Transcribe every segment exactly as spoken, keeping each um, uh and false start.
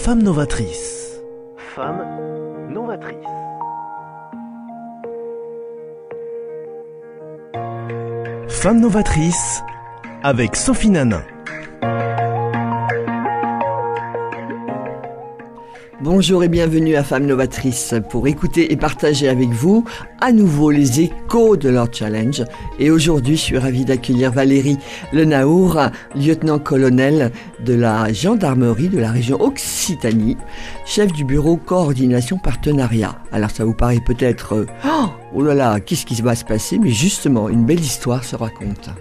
Femme novatrice. Femme novatrice. Femme novatrice avec Sophie Nanin. Bonjour et bienvenue à Femme Novatrice pour écouter et partager avec vous à nouveau les échos de leur challenge. Et aujourd'hui, je suis ravie d'accueillir Valérie Lenaour, lieutenant-colonel de la gendarmerie de la région Occitanie, chef du bureau coordination partenariat. Alors ça vous paraît peut-être, euh, oh là là, qu'est-ce qui va se passer? Mais justement, une belle histoire se raconte.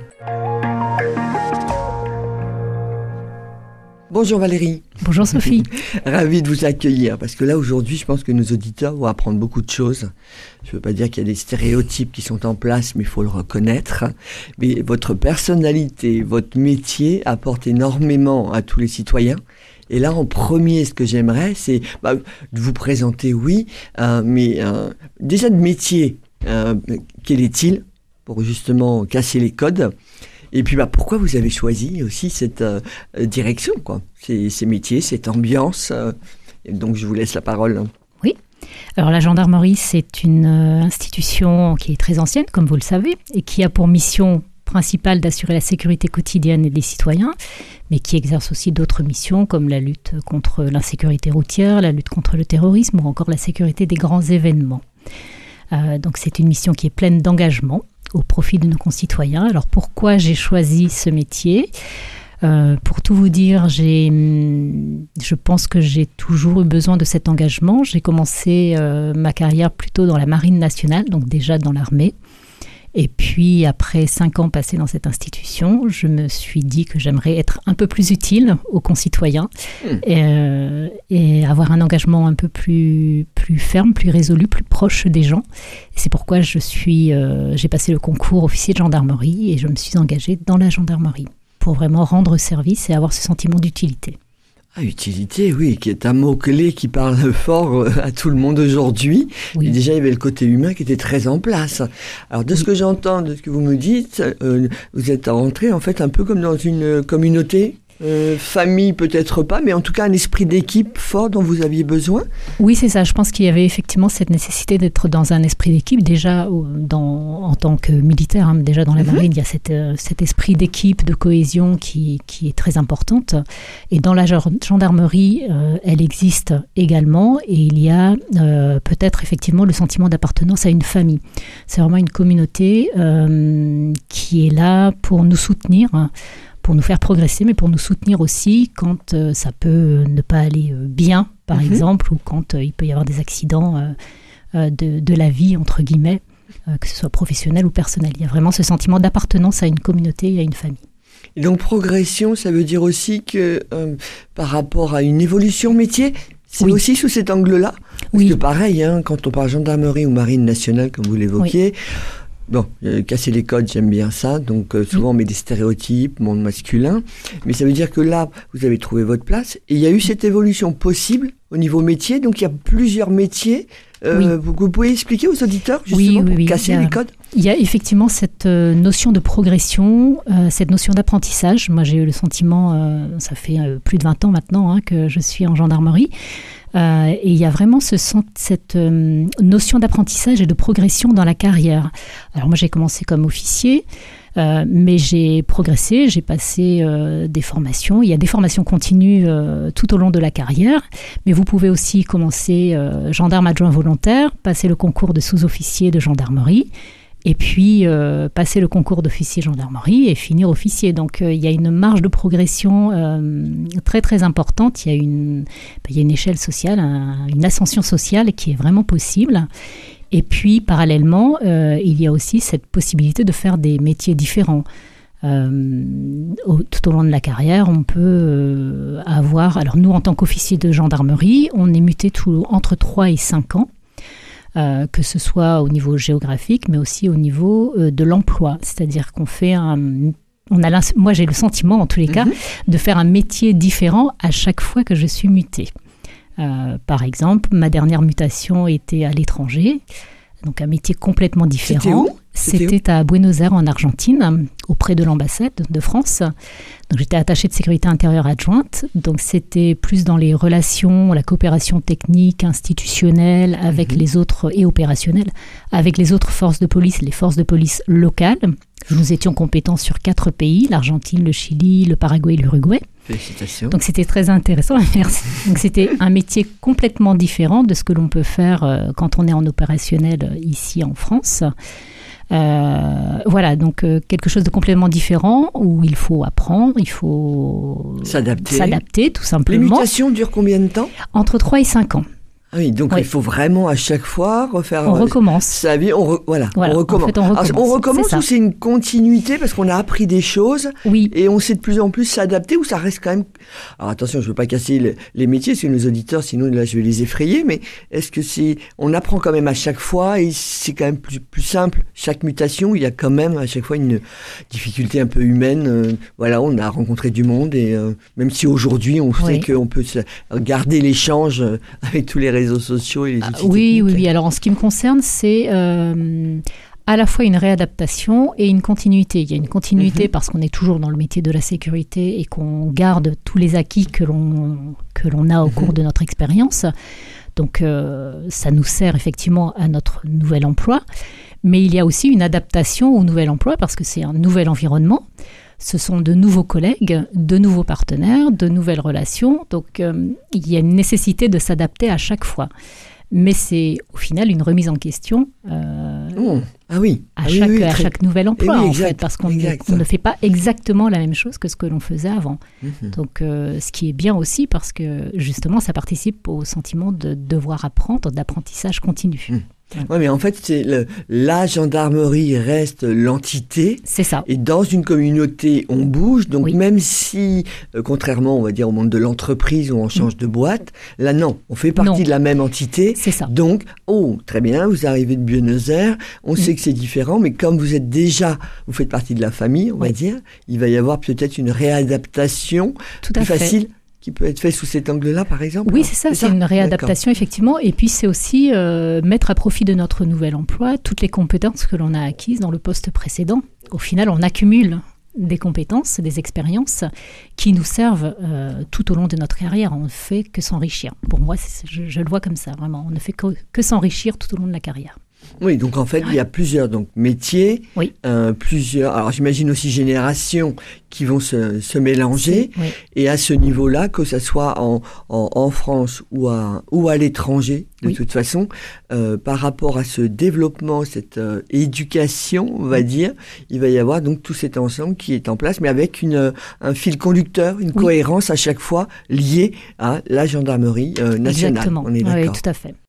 Bonjour Valérie. Bonjour Sophie. Ravie de vous accueillir parce que là aujourd'hui je pense que nos auditeurs vont apprendre beaucoup de choses. Je ne veux pas dire qu'il y a des stéréotypes qui sont en place, mais il faut le reconnaître. Mais votre personnalité, votre métier apporte énormément à tous les citoyens. Et là en premier, ce que j'aimerais, c'est bah, de vous présenter, oui, euh, mais euh, déjà de métier, euh, quel est-il pour justement casser les codes? Et puis, bah, pourquoi vous avez choisi aussi cette euh, direction, quoi, ces, ces métiers, cette ambiance euh, et donc, je vous laisse la parole. Oui. Alors, la gendarmerie, c'est une euh, institution qui est très ancienne, comme vous le savez, et qui a pour mission principale d'assurer la sécurité quotidienne des citoyens, mais qui exerce aussi d'autres missions, comme la lutte contre l'insécurité routière, la lutte contre le terrorisme ou encore la sécurité des grands événements. Euh, donc, c'est une mission qui est pleine d'engagement au profit de nos concitoyens. Alors pourquoi j'ai choisi ce métier ? euh, Pour tout vous dire, j'ai, je pense que j'ai toujours eu besoin de cet engagement. J'ai commencé euh, ma carrière plutôt dans la Marine nationale, donc déjà dans l'armée. Et puis, après cinq ans passés dans cette institution, je me suis dit que j'aimerais être un peu plus utile aux concitoyens mmh. et, euh, et avoir un engagement un peu plus, plus ferme, plus résolu, plus proche des gens. Et c'est pourquoi je suis, euh, j'ai passé le concours officier de gendarmerie et je me suis engagée dans la gendarmerie pour vraiment rendre service et avoir ce sentiment d'utilité. Ah, utilité, oui, qui est un mot-clé qui parle fort à tout le monde aujourd'hui. Oui. Et déjà, il y avait le côté humain qui était très en place. Alors, de ce que j'entends, de ce que vous me dites, euh, vous êtes rentré en fait un peu comme dans une communauté. Euh, famille peut-être pas, mais en tout cas un esprit d'équipe fort dont vous aviez besoin. Oui, c'est ça. Je pense qu'il y avait effectivement cette nécessité d'être dans un esprit d'équipe. Déjà, dans, en tant que militaire, hein, déjà dans la mm-hmm. marine, il y a cette, euh, cet esprit d'équipe, de cohésion qui, qui est très importante. Et dans la gendarmerie, euh, elle existe également. Et il y a euh, peut-être effectivement le sentiment d'appartenance à une famille. C'est vraiment une communauté euh, qui est là pour nous soutenir, hein, pour nous faire progresser, mais pour nous soutenir aussi quand euh, ça peut ne pas aller euh, bien, par mm-hmm. exemple, ou quand euh, il peut y avoir des accidents euh, euh, de, de la vie, entre guillemets, euh, que ce soit professionnel ou personnel. Il y a vraiment ce sentiment d'appartenance à une communauté et à une famille. Et donc, progression, ça veut dire aussi que euh, par rapport à une évolution métier, c'est oui. aussi sous cet angle-là. Parce oui. que pareil, hein, quand on parle gendarmerie ou marine nationale, comme vous l'évoquiez, oui. Bon, euh, casser les codes, j'aime bien ça. Donc, euh, souvent, on met des stéréotypes, monde masculin. Mais ça veut dire que là, vous avez trouvé votre place. Et il y a eu cette évolution possible au niveau métier. Donc, il y a plusieurs métiers. Euh, oui. vous, vous pouvez expliquer aux auditeurs, justement, oui, oui, pour oui. casser a, les codes ? Il y a effectivement cette euh, notion de progression, euh, cette notion d'apprentissage. Moi, j'ai eu le sentiment, euh, ça fait euh, plus de vingt ans maintenant hein, que je suis en gendarmerie. Euh, et il y a vraiment ce, cette euh, notion d'apprentissage et de progression dans la carrière. Alors moi j'ai commencé comme officier, euh, mais j'ai progressé, j'ai passé euh, des formations. Il y a des formations continues euh, tout au long de la carrière, mais vous pouvez aussi commencer euh, gendarme adjoint volontaire, passer le concours de sous-officier de gendarmerie, et puis euh, passer le concours d'officier gendarmerie et finir officier. Donc euh, il y a une marge de progression euh, très très importante. Il y a une, il y a une échelle sociale, un, une ascension sociale qui est vraiment possible. Et puis parallèlement, euh, il y a aussi cette possibilité de faire des métiers différents. Euh, au, tout au long de la carrière, on peut euh, avoir... Alors nous, en tant qu'officier de gendarmerie, on est muté tout, entre trois et cinq ans. Euh, que ce soit au niveau géographique, mais aussi au niveau euh, de l'emploi. C'est-à-dire qu'on fait un... On a moi, j'ai le sentiment, en tous les cas, mm-hmm. de faire un métier différent à chaque fois que je suis mutée. Euh, par exemple, ma dernière mutation était à l'étranger, donc un métier complètement différent. C'était où ? C'était, C'était à Buenos Aires, en Argentine, auprès de l'ambassade de France. Donc, j'étais attachée de sécurité intérieure adjointe. Donc, c'était plus dans les relations, la coopération technique, institutionnelle, avec mmh. les autres, et opérationnelle, avec les autres forces de police, les forces de police locales. Nous étions compétents sur quatre pays, l'Argentine, le Chili, le Paraguay et l'Uruguay. Félicitations. Donc, c'était très intéressant. Merci. Donc, c'était un métier complètement différent de ce que l'on peut faire euh, quand on est en opérationnel euh, ici en France. Euh, voilà, donc euh, quelque chose de complètement différent où il faut apprendre, il faut s'adapter, s'adapter tout simplement. Les mutations durent combien de temps ? Entre trois et cinq ans. Ah oui, donc oui. il faut vraiment à chaque fois refaire on recommence. sa vie. On re, voilà, voilà, on recommence. En fait, on recommence, Alors, on recommence c'est ou c'est une continuité parce qu'on a appris des choses oui. et on sait de plus en plus s'adapter ou ça reste quand même... Alors attention, je ne veux pas casser le, les métiers, parce que nos auditeurs, sinon là je vais les effrayer, mais est-ce que c'est... On apprend quand même à chaque fois et c'est quand même plus, plus simple. Chaque mutation, il y a quand même à chaque fois une difficulté un peu humaine. Euh, voilà, on a rencontré du monde et euh, même si aujourd'hui on oui. sait qu'on peut garder l'échange avec tous les réseaux sociaux et les outils oui, techniques. Oui, oui. Alors, en ce qui me concerne, c'est euh, à la fois une réadaptation et une continuité. Il y a une continuité mm-hmm. parce qu'on est toujours dans le métier de la sécurité et qu'on garde tous les acquis que l'on, que l'on a au mm-hmm. cours de notre expérience. Donc, euh, ça nous sert effectivement à notre nouvel emploi. Mais il y a aussi une adaptation au nouvel emploi parce que c'est un nouvel environnement. Ce sont de nouveaux collègues, de nouveaux partenaires, de nouvelles relations. Donc, euh, il y a une nécessité de s'adapter à chaque fois. Mais c'est au final une remise en question euh, oh. ah oui. à, ah chaque, oui, oui, à très... chaque nouvel emploi, oui, en fait, parce qu'on ne, on ne fait pas exactement la même chose que ce que l'on faisait avant. Mm-hmm. Donc, euh, ce qui est bien aussi, parce que justement, ça participe au sentiment de devoir apprendre, d'apprentissage continu. Mm. Oui, mais en fait, c'est le, la gendarmerie reste l'entité. C'est ça. Et dans une communauté, on bouge. Donc, oui. même si, euh, contrairement, on va dire, au monde de l'entreprise où on change mmh. de boîte, là, non, on fait partie non. de la même entité. C'est ça. Donc, oh, très bien, vous arrivez de Buenos Aires, on mmh. sait que c'est différent, mais comme vous êtes déjà, vous faites partie de la famille, on oui. va dire, il va y avoir peut-être une réadaptation Tout plus à fait. facile. Qui peut être fait sous cet angle-là, par exemple ? Oui, c'est ça, c'est, c'est ça une réadaptation, D'accord. effectivement. Et puis, c'est aussi euh, mettre à profit de notre nouvel emploi toutes les compétences que l'on a acquises dans le poste précédent. Au final, on accumule des compétences, des expériences qui nous servent euh, tout au long de notre carrière. On ne fait que s'enrichir. Pour moi, c'est, je, je le vois comme ça, vraiment. On ne fait que, que s'enrichir tout au long de la carrière. Oui, donc en fait, il y a plusieurs donc, métiers, oui. euh, plusieurs, alors j'imagine aussi générations qui vont se, se mélanger. Oui. Et à ce niveau-là, que ce soit en, en, en France ou à, ou à l'étranger, de oui. toute façon, euh, par rapport à ce développement, cette euh, éducation, on va dire, il va y avoir donc tout cet ensemble qui est en place, mais avec une, un fil conducteur, une oui. cohérence à chaque fois liée à la gendarmerie euh, nationale. Exactement, on est d'accord. Oui, tout à fait.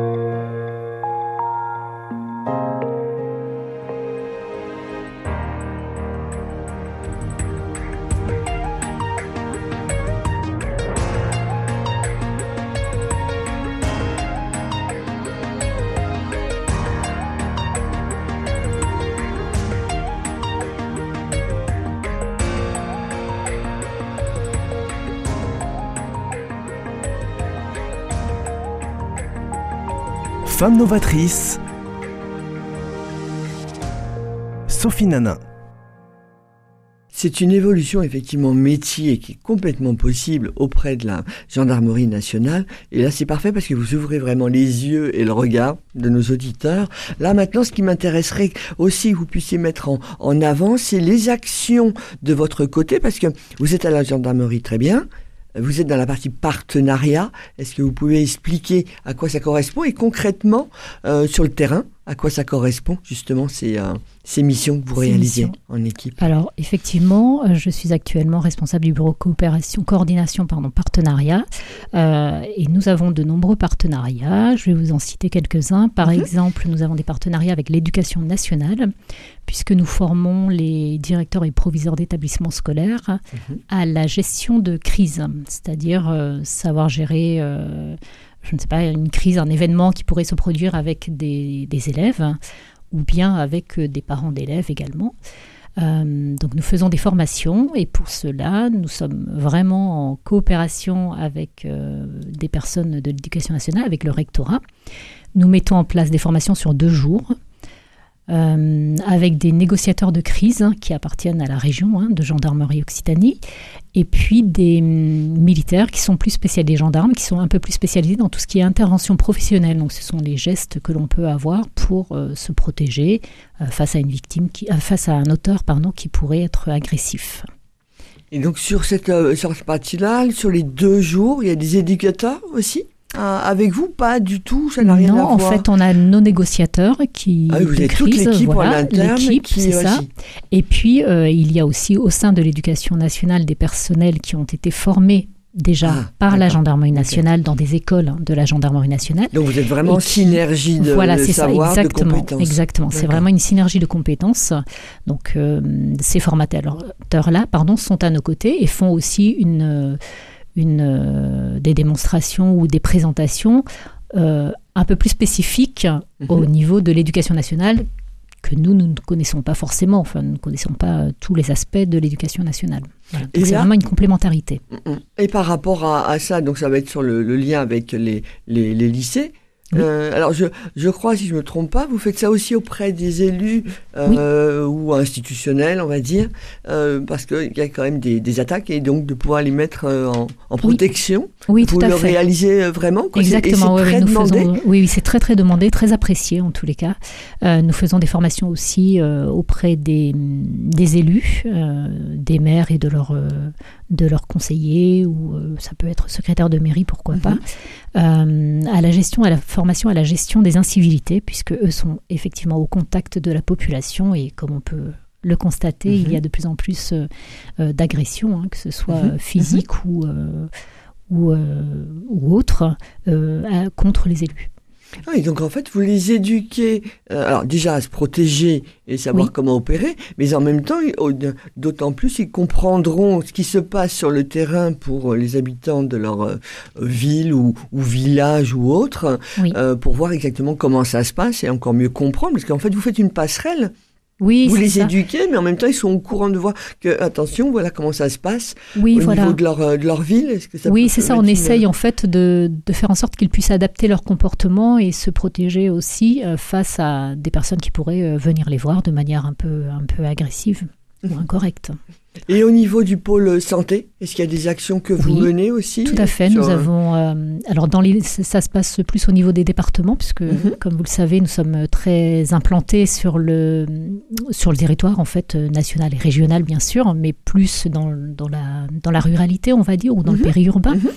Femme novatrice, Sophie Nanin. C'est une évolution effectivement métier qui est complètement possible auprès de la gendarmerie nationale. Et là, c'est parfait parce que vous ouvrez vraiment les yeux et le regard de nos auditeurs. Là, maintenant, ce qui m'intéresserait aussi que vous puissiez mettre en, en avant, c'est les actions de votre côté parce que vous êtes à la gendarmerie très bien. Vous êtes dans la partie partenariat. Est-ce que vous pouvez expliquer à quoi ça correspond et concrètement, euh, sur le terrain, à quoi ça correspond justement ces, euh, ces missions que vous ces réalisez missions. En équipe ? Alors effectivement, je suis actuellement responsable du bureau coopération, coordination, pardon, partenariat. Euh, et nous avons de nombreux partenariats. Je vais vous en citer quelques-uns. Par mm-hmm. exemple, nous avons des partenariats avec l'éducation nationale, puisque nous formons les directeurs et proviseurs d'établissements scolaires mm-hmm. à la gestion de crise, c'est-à-dire euh, savoir gérer... Euh, je ne sais pas, une crise, un événement qui pourrait se produire avec des, des élèves ou bien avec des parents d'élèves également. Euh, donc nous faisons des formations et pour cela, nous sommes vraiment en coopération avec euh, des personnes de l'éducation nationale, avec le rectorat. Nous mettons en place des formations sur deux jours. euh, avec des négociateurs de crise hein, qui appartiennent à la région hein, de gendarmerie Occitanie, et puis des hum, militaires qui sont plus spécialisés, des gendarmes qui sont un peu plus spécialisés dans tout ce qui est intervention professionnelle. Donc ce sont les gestes que l'on peut avoir pour euh, se protéger euh, face à une victime, qui, euh, face à un auteur pardon, qui pourrait être agressif. Et donc sur cette, euh, sur cette partie-là, sur les deux jours, il y a des éducateurs aussi euh, avec vous? Pas du tout, ça n'a rien non, à voir. Non, en fait, on a nos négociateurs qui ah, vous avez crise, toute l'équipe voilà, en interne l'équipe, qui c'est ça. aussi. Et puis, euh, il y a aussi au sein de l'éducation nationale des personnels qui ont été formés déjà ah, par d'accord. la gendarmerie nationale, okay. dans des écoles de la gendarmerie nationale. Donc vous êtes vraiment en qui, synergie de, voilà, de c'est savoir, ça, exactement, de compétences. Exactement, c'est vraiment une synergie de compétences. Donc euh, ces formateurs-là pardon, sont à nos côtés et font aussi une, une, euh, des démonstrations ou des présentations euh, un peu plus spécifiques mm-hmm. au niveau de l'éducation nationale que nous, nous ne connaissons pas forcément, enfin, nous ne connaissons pas euh, tous les aspects de l'éducation nationale. Voilà. Donc, c'est là, vraiment une complémentarité. Et par rapport à, à ça, donc ça va être sur le, le lien avec les, les, les lycées. Oui. Euh, alors, je, je crois, si je ne me trompe pas, vous faites ça aussi auprès des élus euh, oui. ou institutionnels, on va dire, euh, parce qu'il y a quand même des, des attaques, et donc de pouvoir les mettre en, en protection. Oui, oui tout vous à le fait. réalisez vraiment quoi. Exactement, c'est, et c'est oui, très nous demandé. Faisons, oui, oui, c'est très très demandé, très apprécié en tous les cas. Euh, nous faisons des formations aussi euh, auprès des, des élus, euh, des maires et de leurs euh, de leurs conseillers, ou euh, ça peut être secrétaire de mairie, pourquoi mm-hmm. pas, euh, à la gestion, à la formation à la gestion des incivilités, puisque eux sont effectivement au contact de la population, et comme on peut le constater, mm-hmm. il y a de plus en plus euh, euh, d'agressions, hein, que ce soit mm-hmm. physique mm-hmm. ou, euh, ou, euh, ou autre, euh, à, contre les élus. Oui, donc en fait, vous les éduquez, euh, alors déjà à se protéger et savoir oui. comment opérer, mais en même temps, d'autant plus, ils comprendront ce qui se passe sur le terrain pour les habitants de leur euh, ville ou, ou village ou autre, oui. euh, pour voir exactement comment ça se passe et encore mieux comprendre, parce qu'en fait, vous faites une passerelle. Oui, vous les ça. éduquez, mais en même temps, ils sont au courant de voir que, attention, voilà comment ça se passe oui, au voilà. niveau de leur, de leur ville. Est-ce que ça oui, peut c'est ça. On une... essaye en fait de, de faire en sorte qu'ils puissent adapter leur comportement et se protéger aussi euh, face à des personnes qui pourraient euh, venir les voir de manière un peu, un peu agressive ou incorrecte. Et au niveau du pôle santé, est-ce qu'il y a des actions que vous oui, menez aussi? Tout à fait. Sur... Nous avons. Euh, alors, dans les, ça se passe plus au niveau des départements, puisque, mm-hmm. comme vous le savez, nous sommes très implantés sur le sur le territoire, en fait, national et régional, bien sûr, mais plus dans dans la dans la ruralité, on va dire, ou dans mm-hmm. le périurbain. Mm-hmm.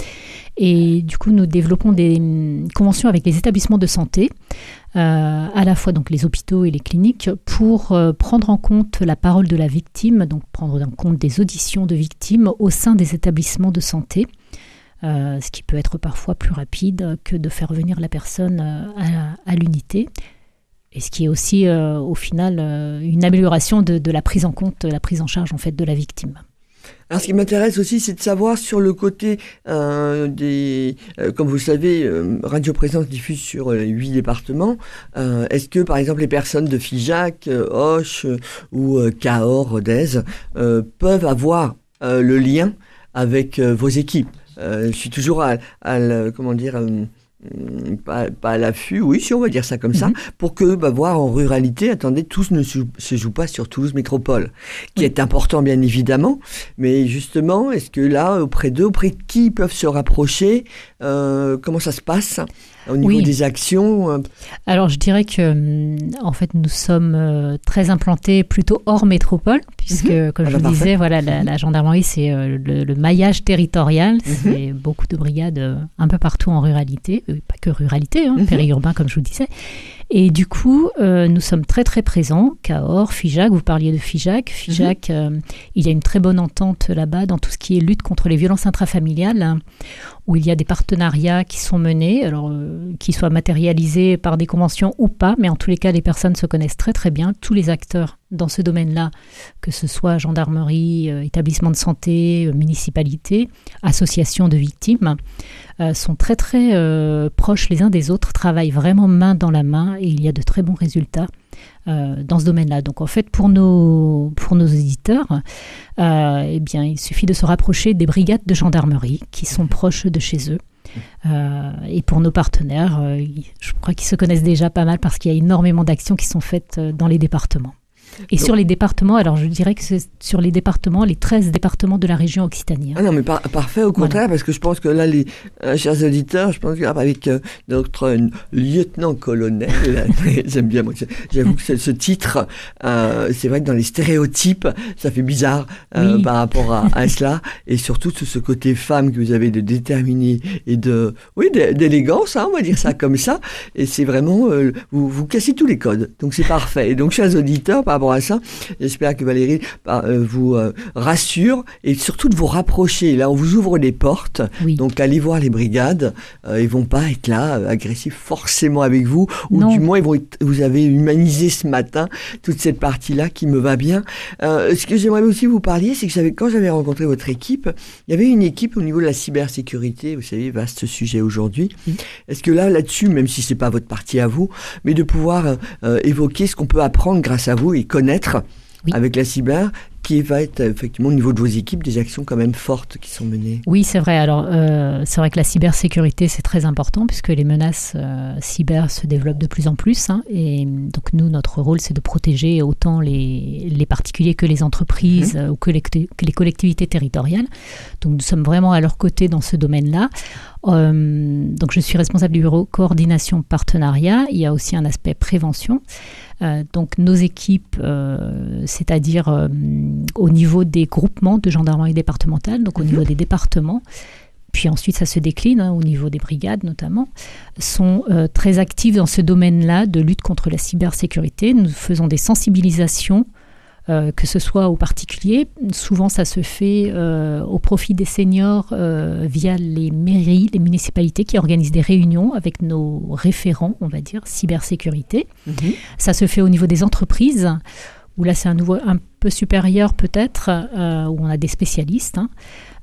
Et du coup, nous développons des conventions avec les établissements de santé, euh, à la fois donc les hôpitaux et les cliniques, pour euh, prendre en compte la parole de la victime, donc prendre en compte des auditions de victimes au sein des établissements de santé, euh, ce qui peut être parfois plus rapide que de faire venir la personne à, à l'unité. Et ce qui est aussi, euh, au final, euh, une amélioration de, de la prise en compte, la prise en charge en fait de la victime. Alors, ce qui m'intéresse aussi, c'est de savoir sur le côté euh, des... Euh, comme vous le savez, euh, Radio Présence diffuse sur euh, huit départements. Euh, est-ce que, par exemple, les personnes de Figeac, euh, Auch euh, ou euh, Cahors, Rodez euh, peuvent avoir euh, le lien avec euh, vos équipes? euh, Je suis toujours à, à, à comment dire... Euh, Pas, pas à l'affût, oui, si on va dire ça comme mm-hmm. ça, pour que, bah, voir en ruralité, attendez, tous ne se, se jouent pas sur Toulouse Métropole, qui oui. est important bien évidemment, mais justement, est-ce que là, auprès d'eux, auprès de qui ils peuvent se rapprocher, euh, comment ça se passe au niveau oui. des actions? euh... Alors, je dirais que, en fait, nous sommes euh, très implantés plutôt hors métropole, puisque, mm-hmm. comme ah, je vous bah, disais, voilà, la, mm-hmm. la gendarmerie, c'est euh, le, le maillage territorial, mm-hmm. c'est beaucoup de brigades euh, un peu partout en ruralité, euh, pas que ruralité, hein, mm-hmm. périurbain, comme je vous disais. Et du coup, euh, nous sommes très très présents, Cahors, Figeac, vous parliez de Figeac. Figeac, mm-hmm. euh, il y a une très bonne entente là-bas dans tout ce qui est lutte contre les violences intrafamiliales, hein, où il y a des partenariats qui sont menés, alors euh, qui soient matérialisés par des conventions ou pas, mais en tous les cas, les personnes se connaissent très très bien, tous les acteurs dans ce domaine-là, que ce soit gendarmerie, euh, établissement de santé, euh, municipalité, association de victimes, euh, sont très très euh, proches les uns des autres, travaillent vraiment main dans la main et il y a de très bons résultats euh, dans ce domaine-là. Donc en fait, pour nos, pour nos auditeurs, euh, eh bien, il suffit de se rapprocher des brigades de gendarmerie qui sont proches de chez eux. Euh, et pour nos partenaires, euh, je crois qu'ils se connaissent déjà pas mal parce qu'il y a énormément d'actions qui sont faites dans les départements. Et donc, sur les départements, alors je dirais que c'est sur les départements, les treize départements de la région Occitanie. Hein. Ah non, mais par, parfait, au contraire, voilà. Parce que je pense que là, les euh, chers auditeurs, je pense qu'avec euh, notre euh, lieutenant-colonel, j'aime bien, moi, j'avoue que ce titre, euh, c'est vrai que dans les stéréotypes, ça fait bizarre euh, oui. par rapport à, à cela, et surtout tout ce côté femme que vous avez de déterminé et de, oui, d'élégance, hein, on va dire ça comme ça, et c'est vraiment, euh, vous, vous cassez tous les codes, donc c'est parfait. Et donc, chers auditeurs, par rapport à ça, j'espère que Valérie bah, euh, vous euh, rassure et surtout de vous rapprocher. Là, on vous ouvre les portes, oui. Donc allez voir les brigades. Euh, ils vont pas être là euh, agressifs forcément avec vous, non. Ou du moins ils vont être, vous avez humanisé ce matin toute cette partie-là qui me va bien. Euh, ce que j'aimerais aussi vous parler, c'est que j'avais, quand j'avais rencontré votre équipe, il y avait une équipe au niveau de la cybersécurité. Vous savez, vaste sujet aujourd'hui. Oui. Est-ce que là, là-dessus, même si c'est pas votre partie à vous, mais de pouvoir euh, évoquer ce qu'on peut apprendre grâce à vous et connaître oui. avec la cyber, qui va être effectivement au niveau de vos équipes des actions quand même fortes qui sont menées. Oui, c'est vrai. Alors, euh, c'est vrai que la cybersécurité, c'est très important puisque les menaces euh, cyber se développent de plus en plus. Hein, et donc, nous, notre rôle, c'est de protéger autant les, les particuliers que les entreprises mmh. euh, ou que les, que les collectivités territoriales. Donc, nous sommes vraiment à leur côté dans ce domaine-là. Euh, donc, je suis responsable du bureau coordination partenariat. Il y a aussi un aspect prévention. Euh, donc, nos équipes, euh, c'est-à-dire euh, au niveau des groupements de gendarmerie départementale, donc au mmh. niveau des départements, puis ensuite ça se décline hein, au niveau des brigades notamment, sont euh, très actifs dans ce domaine-là de lutte contre la cybersécurité. Nous faisons des sensibilisations, euh, que ce soit aux particuliers. Souvent ça se fait euh, au profit des seniors euh, via les mairies, les municipalités qui organisent des réunions avec nos référents, on va dire, cybersécurité. Mmh. Ça se fait au niveau des entreprises, où là c'est un, nouveau, un peu supérieur peut-être, euh, où on a des spécialistes. Hein.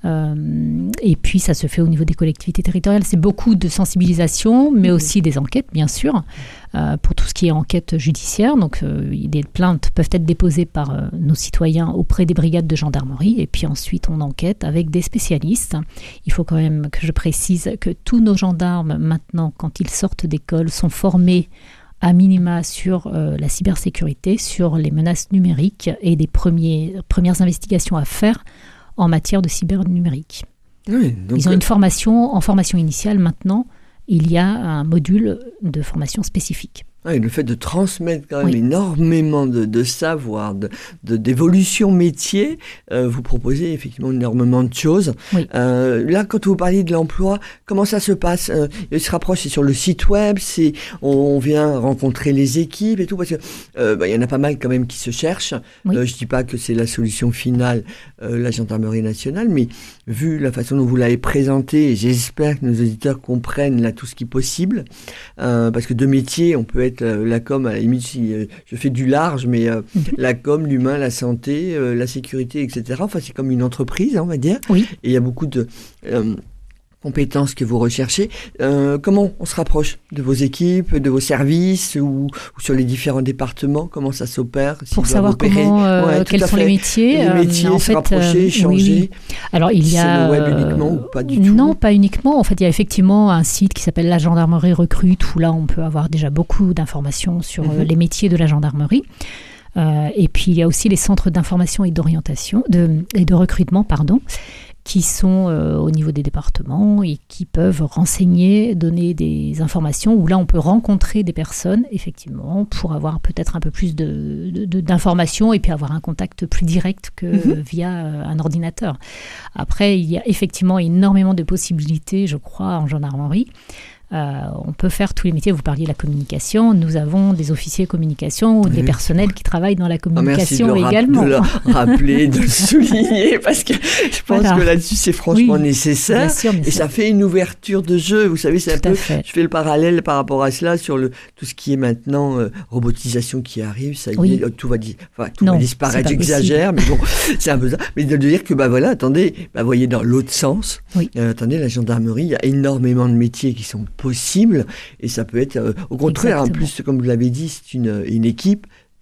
Euh, et puis ça se fait au niveau des collectivités territoriales. C'est beaucoup de sensibilisation, mais aussi des enquêtes, bien sûr, euh, pour tout ce qui est enquête judiciaire. Donc euh, des plaintes peuvent être déposées par euh, nos citoyens auprès des brigades de gendarmerie, et puis ensuite on enquête avec des spécialistes. Il faut quand même que je précise que tous nos gendarmes, maintenant, quand ils sortent d'école, sont formés à minima sur euh, la cybersécurité, sur les menaces numériques et des premiers, premières investigations à faire en matière de cybernumérique. Oui, donc ils ont une formation, en formation initiale maintenant, il y a un module de formation spécifique. Oui, le fait de transmettre quand même oui. énormément de, de savoir, de, de, d'évolution métier, euh, vous proposez effectivement énormément de choses. Oui. Euh, là, quand vous parliez de l'emploi, comment ça se passe euh, Il se rapproche, c'est sur le site web, c'est, on, on vient rencontrer les équipes et tout, parce que euh, bah, y en a pas mal quand même qui se cherchent. Oui. Euh, je dis pas que c'est la solution finale, euh, la gendarmerie nationale, mais vu la façon dont vous l'avez présenté, j'espère que nos auditeurs comprennent là tout ce qui est possible, euh, parce que de métier, on peut être la com, à la limite, si euh, je fais du large, mais euh, mm-hmm. la com, l'humain, la santé, euh, la sécurité, et cetera. Enfin, c'est comme une entreprise, hein, on va dire. Oui. Et il y a beaucoup de euh, compétences que vous recherchez. Euh, comment on se rapproche de vos équipes, de vos services ou, ou sur les différents départements? Comment ça s'opère? Pour savoir opérer. comment, euh, ouais, quels sont fait. les métiers. Les métiers, euh, se fait, rapprocher, euh, échanger. Oui, oui. Alors, il y a... C'est le web uniquement ou pas du tout? Non, pas uniquement. En fait, il y a effectivement un site qui s'appelle La Gendarmerie Recrute, où là, on peut avoir déjà beaucoup d'informations sur mm-hmm. euh, les métiers de la gendarmerie. Euh, et puis, il y a aussi les centres d'information et d'orientation, de, et de recrutement, pardon, qui sont euh, au niveau des départements et qui peuvent renseigner, donner des informations, où là on peut rencontrer des personnes, effectivement, pour avoir peut-être un peu plus de, de, de, d'informations et puis avoir un contact plus direct que mmh. via euh, un ordinateur. Après, il y a effectivement énormément de possibilités, je crois, en gendarmerie. Euh, on peut faire tous les métiers. Vous parliez de la communication. Nous avons des officiers communication ou oui. des personnels qui travaillent dans la communication ah, merci également. De le rappeler, de le souligner, parce que je pense voilà. que là-dessus, c'est franchement oui, nécessaire. Bien sûr, bien et sûr. ça fait une ouverture de jeu. Vous savez, c'est tout un peu. Fait. Je fais le parallèle par rapport à cela sur le, tout ce qui est maintenant euh, robotisation qui arrive. Ça y oui. est, tout va, di- enfin, tout non, va disparaître. J'exagère, mais bon, c'est un peu ça. Mais de dire que, bah voilà, attendez, bah, voyez dans l'autre sens. Oui. Euh, attendez, la gendarmerie, il y a énormément de métiers qui sont possibles. Et ça peut être, euh, au contraire, Exactement. En plus, comme vous l'avez dit, c'est une, une équipe,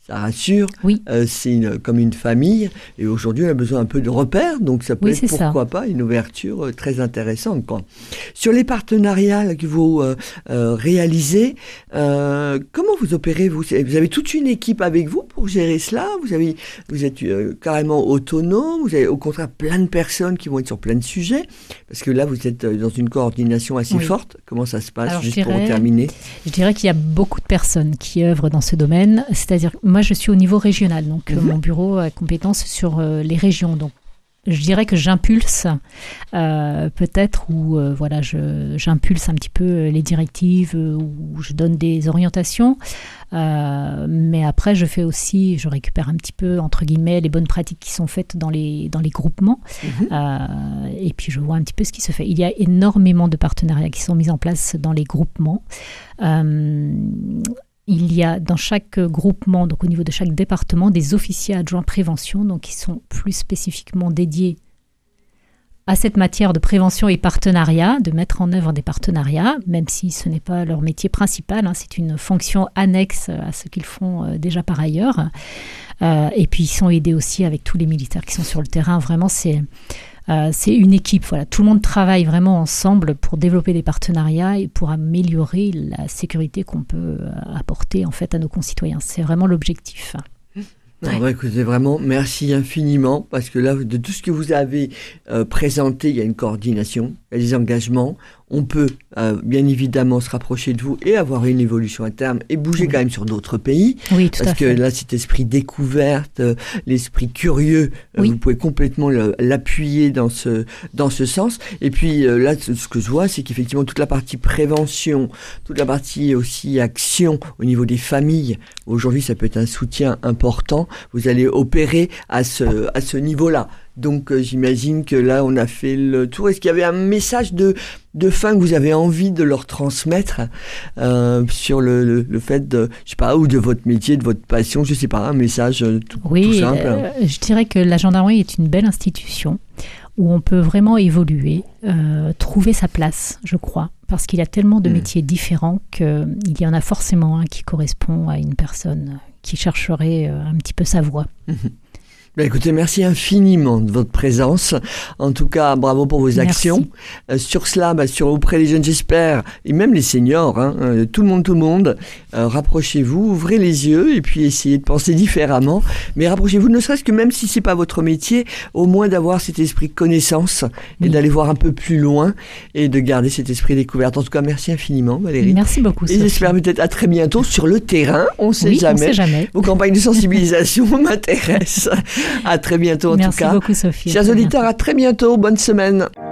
ça rassure. Oui. Euh, c'est une, comme une famille. Et aujourd'hui, on a besoin un peu de repères. Donc, ça peut Oui, être, c'est pourquoi ça. pas, une ouverture euh, très intéressante, quoi. Sur les partenariats là, que vous euh, euh, réalisez, euh, comment vous opérez, vous? Vous avez toute une équipe avec vous pour gérer cela? Vous avez, vous êtes euh, carrément autonome? Vous avez au contraire plein de personnes qui vont être sur plein de sujets? Parce que là, vous êtes dans une coordination assez Oui. forte. Comment ça se passe, Alors, juste je pour dirais- terminer? Je dirais qu'il y a beaucoup de personnes qui œuvrent dans ce domaine. C'est-à-dire, moi, je suis au niveau régional, donc euh, Mhm. mon bureau a compétence sur euh, les régions. Donc, je dirais que j'impulse euh, peut-être ou euh, voilà, je, j'impulse un petit peu les directives euh, ou je donne des orientations. Euh, mais après, je fais aussi, je récupère un petit peu entre guillemets les bonnes pratiques qui sont faites dans les dans les groupements. Mhm. Euh, et puis je vois un petit peu ce qui se fait. Il y a énormément de partenariats qui sont mis en place dans les groupements. Euh, Il y a dans chaque groupement, donc au niveau de chaque département, des officiers adjoints prévention, donc qui sont plus spécifiquement dédiés à cette matière de prévention et partenariat, de mettre en œuvre des partenariats, même si ce n'est pas leur métier principal, hein, c'est une fonction annexe à ce qu'ils font euh, déjà par ailleurs. Euh, et puis ils sont aidés aussi avec tous les militaires qui sont sur le terrain. Vraiment, c'est Euh, c'est une équipe, voilà. Tout le monde travaille vraiment ensemble pour développer des partenariats et pour améliorer la sécurité qu'on peut euh, apporter en fait à nos concitoyens. C'est vraiment l'objectif. Non, bah, écoutez, vraiment, merci infiniment, parce que là, de tout ce que vous avez euh, présenté, il y a une coordination, il y a des engagements. On peut euh, bien évidemment se rapprocher de vous et avoir une évolution à terme et bouger Oui. quand même sur d'autres pays. Oui, tout Parce à que fait. là, cet esprit découverte, euh, l'esprit curieux, euh, Oui. vous pouvez complètement le- l'appuyer dans ce, dans ce sens. Et puis euh, là, ce ce que je vois, c'est qu'effectivement, toute la partie prévention, toute la partie aussi action au niveau des familles, aujourd'hui, ça peut être un soutien important. Vous allez opérer à ce, à ce niveau-là. Donc, euh, j'imagine que là, on a fait le tour. Est-ce qu'il y avait un message de, de fin que vous avez envie de leur transmettre euh, sur le, le, le fait de, je sais pas, ou de votre métier, de votre passion, je sais pas, un message euh, tout, tout Oui, simple. euh, je dirais que la gendarmerie est une belle institution où on peut vraiment évoluer, euh, trouver sa place, je crois, parce qu'il y a tellement de Mm. métiers différents qu'il y en a forcément un qui correspond à une personne qui chercherait euh, un petit peu sa voie. Ben écoutez, merci infiniment de votre présence. En tout cas, bravo pour vos Merci. actions. Euh, sur cela, ben, sur, auprès des jeunes, j'espère, et même les seniors, hein, euh, tout le monde, tout le monde, euh, rapprochez-vous, ouvrez les yeux et puis essayez de penser différemment. Mais rapprochez-vous, ne serait-ce que même si c'est pas votre métier, au moins d'avoir cet esprit de connaissance et Oui. d'aller voir un peu plus loin et de garder cet esprit découverte. En tout cas, merci infiniment, Valérie. Merci beaucoup, Et Sophie. j'espère peut-être à très bientôt sur le terrain. On sait Oui, on jamais. sait jamais. Vos campagnes de sensibilisation m'intéressent. À très bientôt en Merci tout cas. beaucoup, Sophie. À Chers très auditeurs, à très bientôt. Bonne semaine.